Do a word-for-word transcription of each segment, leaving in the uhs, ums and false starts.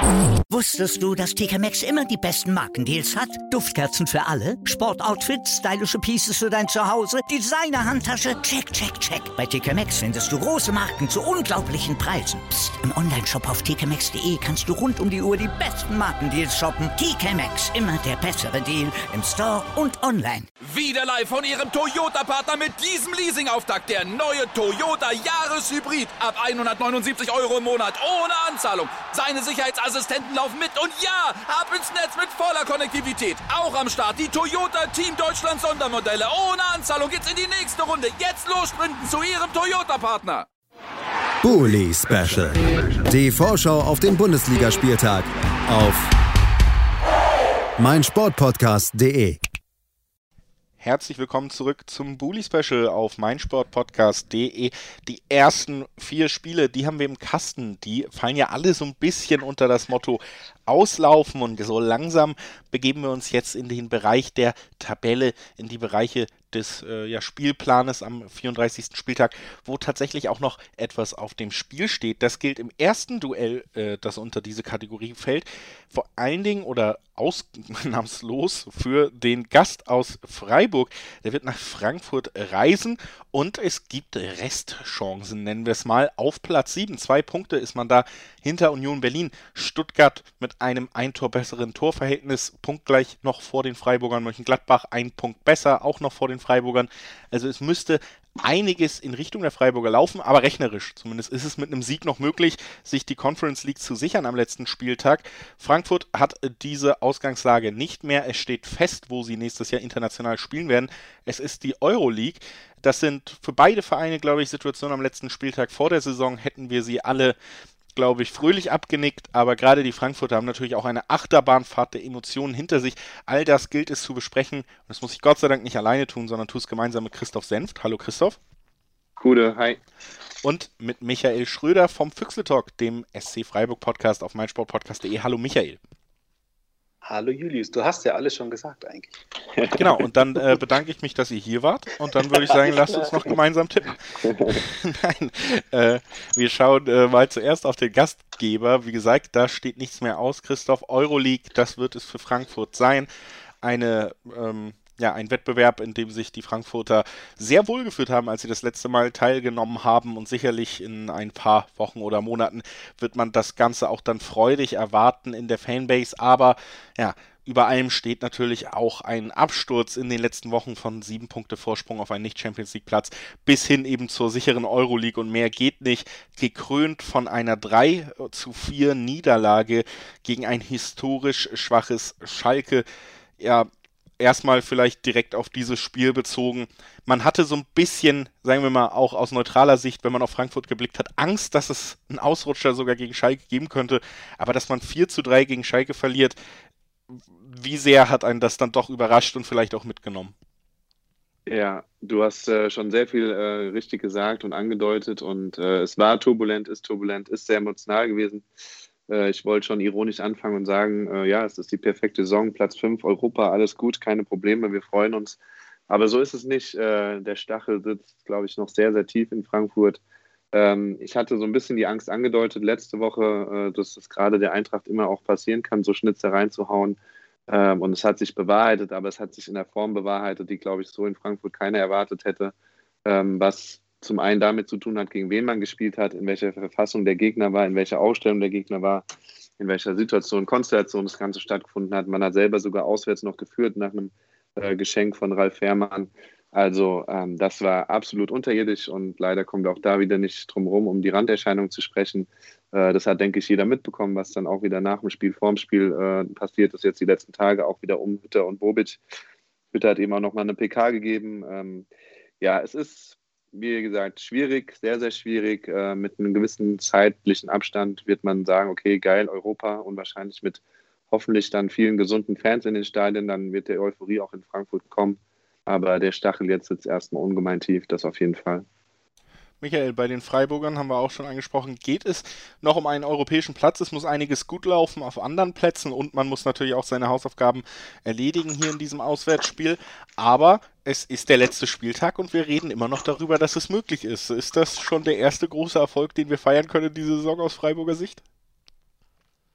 Wusstest du, dass T K Maxx immer die besten Markendeals hat? Duftkerzen für alle, Sportoutfits, stylische Pieces für dein Zuhause, Designer-Handtasche, check, check, check. Bei T K Maxx findest du große Marken zu unglaublichen Preisen. Psst. Im Onlineshop auf t k maxx punkt d e kannst du rund um die Uhr die besten Markendeals shoppen. T K Maxx, immer der bessere Deal im Store und online. Wieder live von Ihrem Toyota-Partner mit diesem Leasing-Auftakt. Der neue Toyota Jahreshybrid. Ab hundertneunundsiebzig Euro im Monat. Ohne Anzahlung. Seine Sicherheitsassistenten laufen mit. Und ja, ab ins Netz mit voller Konnektivität. Auch am Start die Toyota Team Deutschland Sondermodelle. Ohne Anzahlung geht's in die nächste Runde. Jetzt los sprinten zu Ihrem Toyota-Partner. Bully Special. Die Vorschau auf den Bundesligaspieltag auf meinsportpodcast punkt de. Herzlich willkommen zurück zum Bully Special auf meinsportpodcast punkt de. Die ersten vier Spiele, die haben wir im Kasten. Die fallen ja alle so ein bisschen unter das Motto auslaufen und so langsam begeben wir uns jetzt in den Bereich der Tabelle, in die Bereiche des äh, ja, Spielplanes am vierunddreißigsten Spieltag, wo tatsächlich auch noch etwas auf dem Spiel steht. Das gilt im ersten Duell, äh, das unter diese Kategorie fällt, vor allen Dingen oder ausnahmslos für den Gast aus Freiburg. Der wird nach Frankfurt reisen und es gibt Restchancen, nennen wir es mal, auf Platz sieben. Zwei Punkte ist man da hinter Union Berlin. Stuttgart mit einem ein Tor besseren Torverhältnis, punktgleich noch vor den Freiburgern. Mönchengladbach ein Punkt besser, auch noch vor den Freiburgern. Also es müsste einiges in Richtung der Freiburger laufen, aber rechnerisch zumindest ist es mit einem Sieg noch möglich, sich die Conference League zu sichern am letzten Spieltag. Frankfurt hat diese Ausgangslage nicht mehr. Es steht fest, wo sie nächstes Jahr international spielen werden. Es ist die Euroleague. Das sind für beide Vereine, glaube ich, Situationen am letzten Spieltag vor der Saison. Hätten wir sie alle, glaube ich, fröhlich abgenickt, aber gerade die Frankfurter haben natürlich auch eine Achterbahnfahrt der Emotionen hinter sich. All das gilt es zu besprechen und das muss ich Gott sei Dank nicht alleine tun, sondern tue es gemeinsam mit Christoph Senft. Hallo Christoph. Gute, hi. Und mit Michael Schröder vom Füchsle-Talk, dem S C Freiburg Podcast auf meinsportpodcast punkt de. Hallo Michael. Hallo Julius, du hast ja alles schon gesagt eigentlich. Genau, und dann äh, bedanke ich mich, dass ihr hier wart und dann würde ich sagen, lasst uns noch gemeinsam tippen. Nein, äh, wir schauen äh, mal zuerst auf den Gastgeber. Wie gesagt, da steht nichts mehr aus. Christoph, Euroleague, das wird es für Frankfurt sein. Eine, ähm, ja, ein Wettbewerb, in dem sich die Frankfurter sehr wohl gefühlt haben, als sie das letzte Mal teilgenommen haben und sicherlich in ein paar Wochen oder Monaten wird man das Ganze auch dann freudig erwarten in der Fanbase, aber ja, über allem steht natürlich auch ein Absturz in den letzten Wochen von sieben Punkte Vorsprung auf einen Nicht-Champions-League-Platz bis hin eben zur sicheren Euroleague und mehr geht nicht, gekrönt von einer drei zu vier Niederlage gegen ein historisch schwaches Schalke. Ja, erstmal vielleicht direkt auf dieses Spiel bezogen. Man hatte so ein bisschen, sagen wir mal, auch aus neutraler Sicht, wenn man auf Frankfurt geblickt hat, Angst, dass es einen Ausrutscher sogar gegen Schalke geben könnte. Aber dass man vier zu drei gegen Schalke verliert, wie sehr hat einen das dann doch überrascht und vielleicht auch mitgenommen? Ja, du hast äh, schon sehr viel äh, richtig gesagt und angedeutet und äh, es war turbulent, ist turbulent, ist sehr emotional gewesen. Ich wollte schon ironisch anfangen und sagen, äh, ja, es ist die perfekte Saison, Platz fünf, Europa, alles gut, keine Probleme, wir freuen uns. Aber so ist es nicht. Äh, der Stachel sitzt, glaube ich, noch sehr, sehr tief in Frankfurt. Ähm, ich hatte so ein bisschen die Angst angedeutet letzte Woche, äh, dass es gerade der Eintracht immer auch passieren kann, so Schnitzer reinzuhauen. Ähm, und es hat sich bewahrheitet, aber es hat sich in der Form bewahrheitet, die, glaube ich, so in Frankfurt keiner erwartet hätte, ähm, was zum einen damit zu tun hat, gegen wen man gespielt hat, in welcher Verfassung der Gegner war, in welcher Ausstellung der Gegner war, in welcher Situation, Konstellation das Ganze stattgefunden hat. Man hat selber sogar auswärts noch geführt nach einem äh, Geschenk von Ralf Fährmann. Also ähm, das war absolut unterirdisch und leider kommen wir auch da wieder nicht drum rum, um die Randerscheinung zu sprechen. Äh, das hat, denke ich, jeder mitbekommen, was dann auch wieder nach dem Spiel, vorm Spiel äh, passiert ist, jetzt die letzten Tage auch wieder um Hütter und Bobic. Hütter hat eben auch nochmal eine P K gegeben. Ähm, ja, es ist, wie gesagt, schwierig, sehr, sehr schwierig. Äh, mit einem gewissen zeitlichen Abstand wird man sagen, okay, geil, Europa und wahrscheinlich mit hoffentlich dann vielen gesunden Fans in den Stadien, dann wird die Euphorie auch in Frankfurt kommen. Aber der Stachel jetzt sitzt erstmal ungemein tief, das auf jeden Fall. Michael, bei den Freiburgern haben wir auch schon angesprochen, geht es noch um einen europäischen Platz. Es muss einiges gut laufen auf anderen Plätzen und man muss natürlich auch seine Hausaufgaben erledigen hier in diesem Auswärtsspiel. Aber es ist der letzte Spieltag und wir reden immer noch darüber, dass es möglich ist. Ist das schon der erste große Erfolg, den wir feiern können diese Saison aus Freiburger Sicht?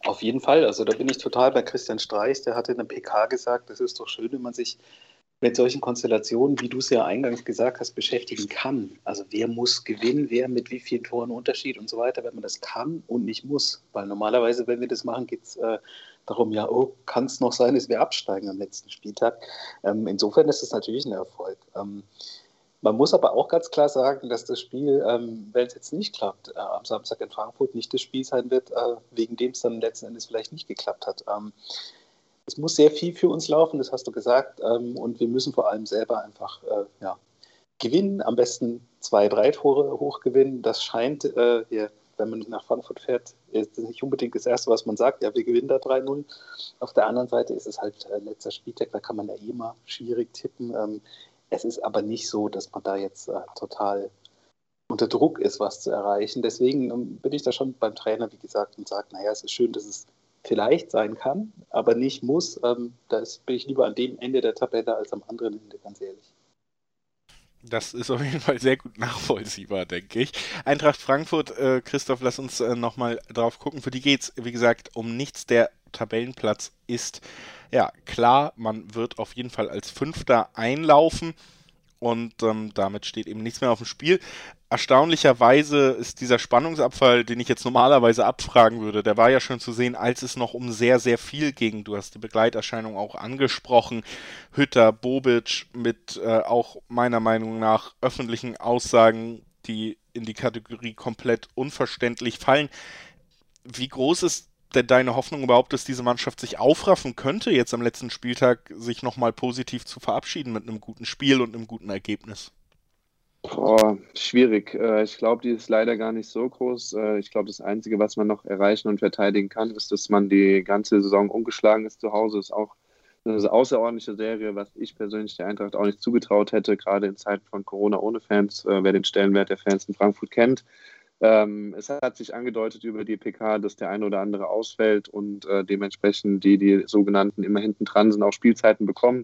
Auf jeden Fall, also da bin ich total bei Christian Streich, der hatte in der P K gesagt, das ist doch schön, wenn man sich mit solchen Konstellationen, wie du es ja eingangs gesagt hast, beschäftigen kann. Also wer muss gewinnen, wer mit wie vielen Toren Unterschied und so weiter, wenn man das kann und nicht muss. Weil normalerweise, wenn wir das machen, geht es äh, darum, ja, oh, kann es noch sein, dass wir absteigen am letzten Spieltag. Ähm, insofern ist das natürlich ein Erfolg. Ähm, man muss aber auch ganz klar sagen, dass das Spiel, ähm, wenn es jetzt nicht klappt, äh, am Samstag in Frankfurt nicht das Spiel sein wird, äh, wegen dem es dann letzten Endes vielleicht nicht geklappt hat. Ähm, Es muss sehr viel für uns laufen, das hast du gesagt. Ähm, und wir müssen vor allem selber einfach äh, ja, gewinnen, am besten zwei, drei Tore hochgewinnen. Das scheint, äh, ja, wenn man nach Frankfurt fährt, ist nicht unbedingt das Erste, was man sagt. Ja, wir gewinnen da drei null. Auf der anderen Seite ist es halt äh, letzter Spieltag, da kann man ja eh mal schwierig tippen. Ähm, es ist aber nicht so, dass man da jetzt äh, total unter Druck ist, was zu erreichen. Deswegen ähm, bin ich da schon beim Trainer, wie gesagt, und sage, naja, es ist schön, dass es vielleicht sein kann, aber nicht muss. Ähm, da bin ich lieber an dem Ende der Tabelle als am anderen Ende, ganz ehrlich. Das ist auf jeden Fall sehr gut nachvollziehbar, denke ich. Eintracht Frankfurt, äh, Christoph, lass uns äh, nochmal drauf gucken. Für die geht es, wie gesagt, um nichts. Der Tabellenplatz ist, ja, klar, man wird auf jeden Fall als Fünfter einlaufen und ähm, damit steht eben nichts mehr auf dem Spiel. Erstaunlicherweise ist dieser Spannungsabfall, den ich jetzt normalerweise abfragen würde, der war ja schon zu sehen, als es noch um sehr, sehr viel ging. Du hast die Begleiterscheinung auch angesprochen. Hütter, Bobic mit äh, auch meiner Meinung nach öffentlichen Aussagen, die in die Kategorie komplett unverständlich fallen. Wie groß ist denn deine Hoffnung überhaupt, dass diese Mannschaft sich aufraffen könnte, jetzt am letzten Spieltag sich nochmal positiv zu verabschieden mit einem guten Spiel und einem guten Ergebnis? Boah, schwierig. Ich glaube, die ist leider gar nicht so groß. Ich glaube, das Einzige, was man noch erreichen und verteidigen kann, ist, dass man die ganze Saison ungeschlagen ist zu Hause. Ist auch eine außerordentliche Serie, was ich persönlich der Eintracht auch nicht zugetraut hätte, gerade in Zeiten von Corona ohne Fans, wer den Stellenwert der Fans in Frankfurt kennt. Es hat sich angedeutet über die P K, dass der eine oder andere ausfällt und dementsprechend die, die sogenannten immer hinten dran sind, auch Spielzeiten bekommen.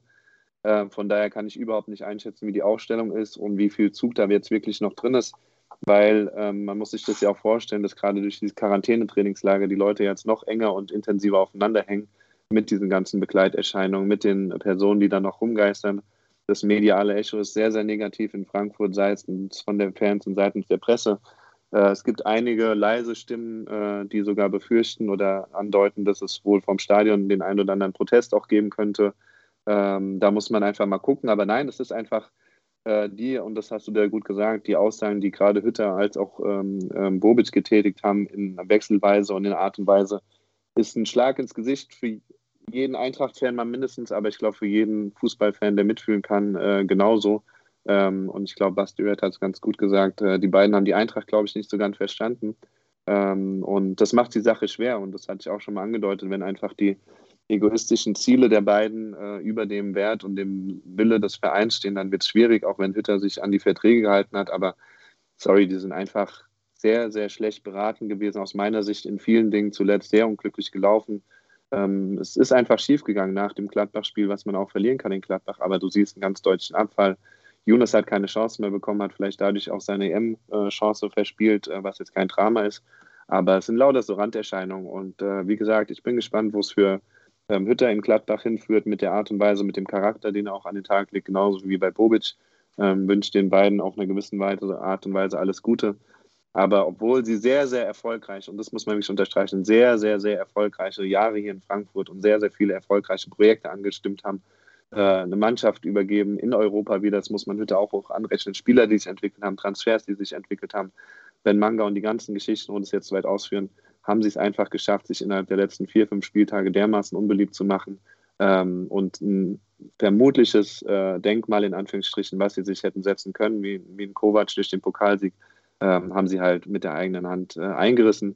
Von daher kann ich überhaupt nicht einschätzen, wie die Aufstellung ist und wie viel Zug da jetzt wirklich noch drin ist, weil ähm, man muss sich das ja auch vorstellen, dass gerade durch diese Quarantänetrainingslager die Leute jetzt noch enger und intensiver aufeinander hängen mit diesen ganzen Begleiterscheinungen, mit den Personen, die da noch rumgeistern. Das mediale Echo ist sehr, sehr negativ in Frankfurt, seitens von den Fans und seitens der Presse. Äh, es gibt einige leise Stimmen, äh, die sogar befürchten oder andeuten, dass es wohl vom Stadion den einen oder anderen Protest auch geben könnte. Ähm, da muss man einfach mal gucken, aber nein, es ist einfach äh, die, und das hast du da gut gesagt, die Aussagen, die gerade Hütter als auch ähm, ähm, Bobic getätigt haben in Wechselweise und in Art und Weise, ist ein Schlag ins Gesicht für jeden Eintracht-Fan mal mindestens, aber ich glaube für jeden Fußballfan, der mitfühlen kann, äh, genauso. Ähm, und ich glaube, Basti Oehrth hat es ganz gut gesagt, äh, die beiden haben die Eintracht, glaube ich, nicht so ganz verstanden. Ähm, und das macht die Sache schwer und das hatte ich auch schon mal angedeutet, wenn einfach die egoistischen Ziele der beiden äh, über dem Wert und dem Wille des Vereins stehen, dann wird es schwierig, auch wenn Hütter sich an die Verträge gehalten hat. Aber sorry, die sind einfach sehr, sehr schlecht beraten gewesen, aus meiner Sicht in vielen Dingen zuletzt sehr unglücklich gelaufen. Ähm, es ist einfach schiefgegangen nach dem Gladbach-Spiel, was man auch verlieren kann in Gladbach, aber du siehst einen ganz deutlichen Abfall. Younes hat keine Chance mehr bekommen, hat vielleicht dadurch auch seine E M-Chance verspielt, äh, was jetzt kein Drama ist. Aber es sind lauter so Randerscheinungen und äh, wie gesagt, ich bin gespannt, wo es für ähm, Hütter in Gladbach hinführt mit der Art und Weise, mit dem Charakter, den er auch an den Tag legt, genauso wie bei Bobic. Ähm, wünsche den beiden auf einer gewissen Art und Weise alles Gute. Aber obwohl sie sehr, sehr erfolgreich, und das muss man wirklich unterstreichen, sehr, sehr, sehr erfolgreiche Jahre hier in Frankfurt und sehr, sehr viele erfolgreiche Projekte angestimmt haben, äh, eine Mannschaft übergeben in Europa wieder, das muss man Hütter auch hoch anrechnen, Spieler, die sich entwickelt haben, Transfers, die sich entwickelt haben, Ben Manga und die ganzen Geschichten, ohne es jetzt so weit ausführen, haben sie es einfach geschafft, sich innerhalb der letzten vier, fünf Spieltage dermaßen unbeliebt zu machen ähm, und ein vermutliches äh, Denkmal in Anführungsstrichen, was sie sich hätten setzen können, wie, wie ein Kovac durch den Pokalsieg, ähm, haben sie halt mit der eigenen Hand äh, eingerissen.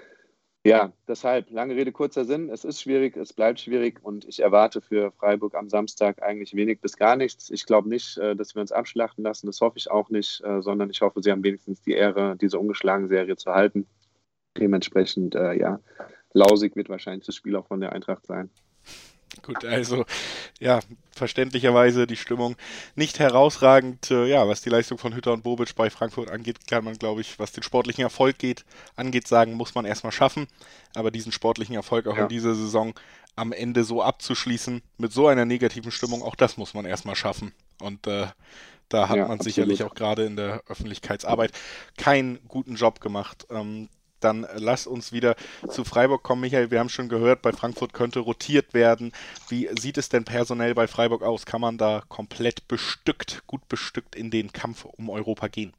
Ja, deshalb, lange Rede, kurzer Sinn, es ist schwierig, es bleibt schwierig und ich erwarte für Freiburg am Samstag eigentlich wenig bis gar nichts. Ich glaube nicht, äh, dass wir uns abschlachten lassen, das hoffe ich auch nicht, äh, sondern ich hoffe, sie haben wenigstens die Ehre, diese ungeschlagene Serie zu halten. Dementsprechend, äh, ja, lausig wird wahrscheinlich das Spiel auch von der Eintracht sein. Gut, also ja, verständlicherweise die Stimmung nicht herausragend. Äh, ja, was die Leistung von Hütter und Bobic bei Frankfurt angeht, kann man, glaube ich, was den sportlichen Erfolg geht, angeht, sagen, muss man erstmal schaffen. Aber diesen sportlichen Erfolg auch Ja. in dieser Saison am Ende so abzuschließen, mit so einer negativen Stimmung, auch das muss man erstmal schaffen. Und äh, da hat Ja, man absolut. sicherlich auch gerade in der Öffentlichkeitsarbeit keinen guten Job gemacht. Ähm, Dann lass uns wieder zu Freiburg kommen, Michael. Wir haben schon gehört, bei Frankfurt könnte rotiert werden. Wie sieht es denn personell bei Freiburg aus? Kann man da komplett bestückt, gut bestückt in den Kampf um Europa gehen?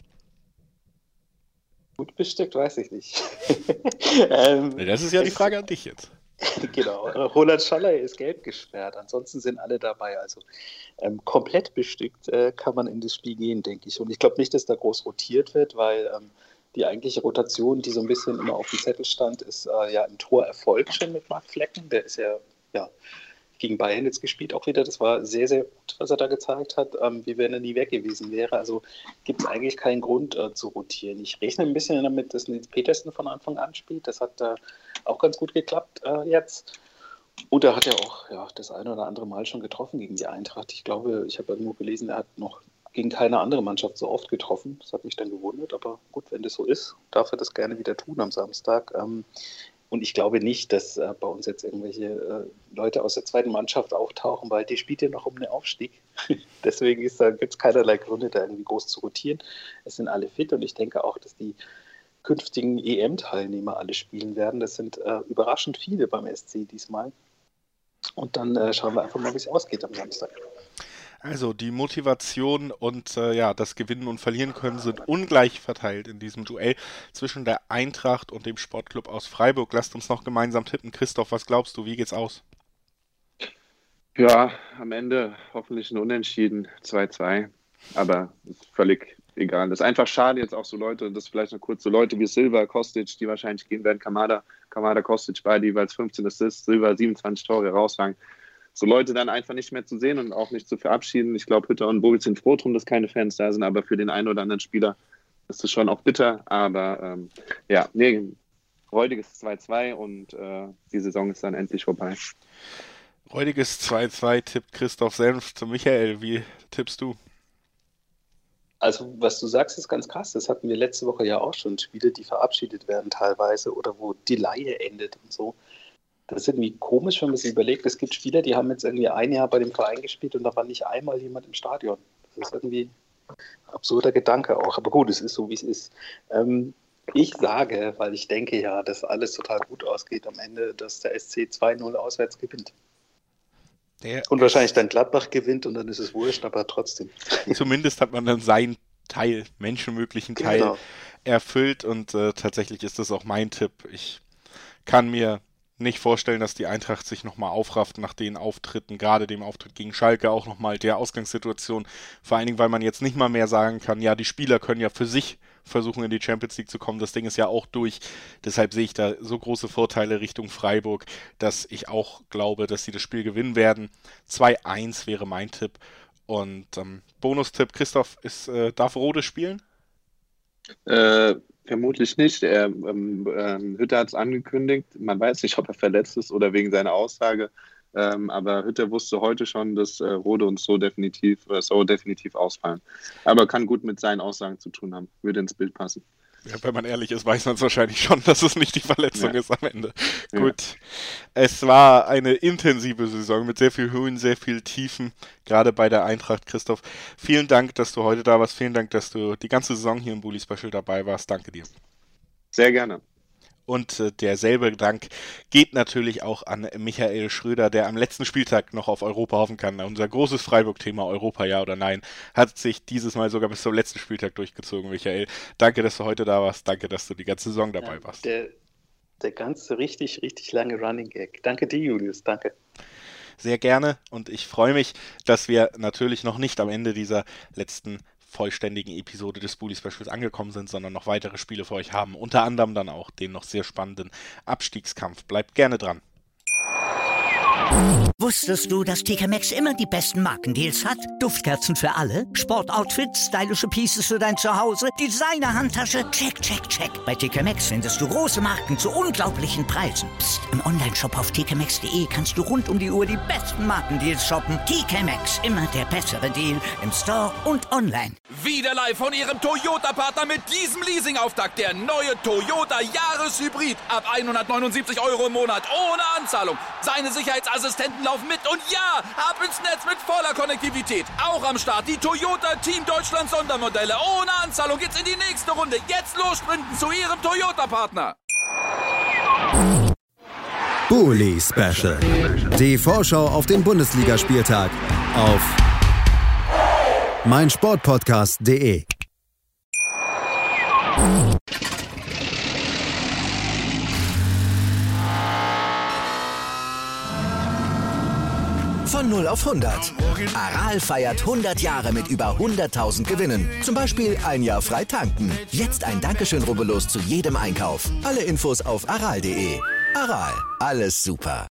Gut bestückt, weiß ich nicht. ähm, Das ist ja die es- Frage an dich jetzt. Genau, Roland Scholler ist gelb gesperrt, ansonsten sind alle dabei. Also ähm, komplett bestückt äh, kann man in das Spiel gehen, denke ich. Und ich glaube nicht, dass da groß rotiert wird, weil ähm, die eigentliche Rotation, die so ein bisschen immer auf dem Zettel stand, ist äh, ja im Tor erfolgt schon mit Marc Flecken. Der ist ja, ja gegen Bayern jetzt gespielt auch wieder. Das war sehr, sehr gut, was er da gezeigt hat, ähm, wie wenn er nie weg gewesen wäre. Also gibt es eigentlich keinen Grund äh, zu rotieren. Ich rechne ein bisschen damit, dass Nils Petersen von Anfang an spielt. Das hat äh, auch ganz gut geklappt äh, jetzt. Und er hat ja auch ja, das eine oder andere Mal schon getroffen gegen die Eintracht. Ich glaube, ich habe irgendwo gelesen, er hat noch gegen keine andere Mannschaft so oft getroffen. Das hat mich dann gewundert. Aber gut, wenn das so ist, darf er das gerne wieder tun am Samstag. Ähm, Und ich glaube nicht, dass äh, bei uns jetzt irgendwelche äh, Leute aus der zweiten Mannschaft auftauchen, weil die spielt ja noch um den Aufstieg. Deswegen da gibt es keinerlei Gründe, da irgendwie groß zu rotieren. Es sind alle fit und ich denke auch, dass die künftigen E M-Teilnehmer alle spielen werden. Das sind äh, überraschend viele beim S C diesmal. Und dann äh, schauen wir einfach mal, wie es ausgeht am Samstag. Also die Motivation und äh, ja, das Gewinnen und Verlieren können sind ungleich verteilt in diesem Duell zwischen der Eintracht und dem Sportclub aus Freiburg. Lasst uns noch gemeinsam tippen. Christoph, was glaubst du? Wie geht's aus? Ja, am Ende hoffentlich ein Unentschieden, zwei zwei. Aber ist völlig egal. Das ist einfach schade jetzt auch so Leute, das vielleicht noch kurz so Leute wie Silva, Kostic, die wahrscheinlich gehen werden, Kamada, Kamada, Kostic, beide jeweils fünfzehn Assists, Silva siebenundzwanzig Tore herausragend. So Leute dann einfach nicht mehr zu sehen und auch nicht zu verabschieden. Ich glaube, Hütter und Bobic sind froh drum, dass keine Fans da sind, aber für den einen oder anderen Spieler ist es schon auch bitter. Aber ähm, ja, nee, räudiges zwei zwei und äh, die Saison ist dann endlich vorbei. Räudiges zwei zwei tippt Christoph Senft. Michael, wie tippst du? Also, was du sagst, ist ganz krass. Das hatten wir letzte Woche ja auch schon. Spiele, die verabschiedet werden teilweise oder wo die Leihe endet und so. Das ist irgendwie komisch, wenn man sich überlegt. Es gibt Spieler, die haben jetzt irgendwie ein Jahr bei dem Verein gespielt und da war nicht einmal jemand im Stadion. Das ist irgendwie ein absurder Gedanke auch. Aber gut, es ist so, wie es ist. Ähm, ich sage, weil ich denke ja, dass alles total gut ausgeht am Ende, dass der S C zwei null auswärts gewinnt. Der Und wahrscheinlich dann Gladbach gewinnt und dann ist es wurscht, aber trotzdem. Zumindest hat man dann seinen Teil, menschenmöglichen Teil Genau. erfüllt und äh, tatsächlich ist das auch mein Tipp. Ich kann mir nicht vorstellen, dass die Eintracht sich nochmal aufrafft nach den Auftritten, gerade dem Auftritt gegen Schalke, auch nochmal der Ausgangssituation. Vor allen Dingen, weil man jetzt nicht mal mehr sagen kann, ja, die Spieler können ja für sich versuchen, in die Champions League zu kommen. Das Ding ist ja auch durch. Deshalb sehe ich da so große Vorteile Richtung Freiburg, dass ich auch glaube, dass sie das Spiel gewinnen werden. zwei eins wäre mein Tipp. Und ähm, Bonustipp, Christoph, ist, äh, darf Rode spielen? Äh, vermutlich nicht. Er, ähm, ähm, Hütter hat es angekündigt. Man weiß nicht, ob er verletzt ist oder wegen seiner Aussage. Ähm, aber Hütter wusste heute schon, dass äh, Rode und so definitiv, äh, so definitiv ausfallen. Aber kann gut mit seinen Aussagen zu tun haben. Würde ins Bild passen. Ja, wenn man ehrlich ist, weiß man es wahrscheinlich schon, dass es nicht die Verletzung Ja. ist am Ende. Ja. Gut, es war eine intensive Saison mit sehr viel Höhen, sehr viel Tiefen, gerade bei der Eintracht. Christoph, vielen Dank, dass du heute da warst. Vielen Dank, dass du die ganze Saison hier im Bully Special dabei warst. Danke dir. Sehr gerne. Und äh, derselbe Dank geht natürlich auch an Michael Schröder, der am letzten Spieltag noch auf Europa hoffen kann. Unser großes Freiburg-Thema Europa, ja oder nein, hat sich dieses Mal sogar bis zum letzten Spieltag durchgezogen, Michael. Danke, dass du heute da warst. Danke, dass du die ganze Saison dabei Ja, warst. der, der ganze richtig, richtig lange Running Gag. Danke dir, Julius. Danke. Sehr gerne und ich freue mich, dass wir natürlich noch nicht am Ende dieser letzten vollständigen Episode des Bully Specials angekommen sind, sondern noch weitere Spiele für euch haben. Unter anderem dann auch den noch sehr spannenden Abstiegskampf. Bleibt gerne dran. Wusstest du, dass T K Maxx immer die besten Markendeals hat? Duftkerzen für alle, Sportoutfits, stylische Pieces für dein Zuhause, Designer-Handtasche, check, check, check. Bei T K Maxx findest du große Marken zu unglaublichen Preisen. Psst. Im Onlineshop auf t k maxx punkt d e kannst du rund um die Uhr die besten Markendeals shoppen. T K Maxx, immer der bessere Deal im Store und online. Wieder live von Ihrem Toyota-Partner mit diesem Leasing-Auftakt. Der neue Toyota Jahreshybrid. Ab hundertneunundsiebzig Euro im Monat ohne Anzahlung. Seine Sicherheitsassistenten laufen mit und ja, ab ins Netz mit voller Konnektivität. Auch am Start die Toyota Team Deutschland Sondermodelle. Ohne Anzahlung geht's in die nächste Runde. Jetzt los sprinten zu Ihrem Toyota-Partner. Bully Special. Die Vorschau auf den Bundesligaspieltag auf meinsportpodcast punkt de. Von null auf hundert. Aral feiert hundert Jahre mit über hunderttausend Gewinnen. Zum Beispiel ein Jahr frei tanken. Jetzt ein Dankeschön, rubbellos zu jedem Einkauf. Alle Infos auf aral punkt de. Aral, alles super.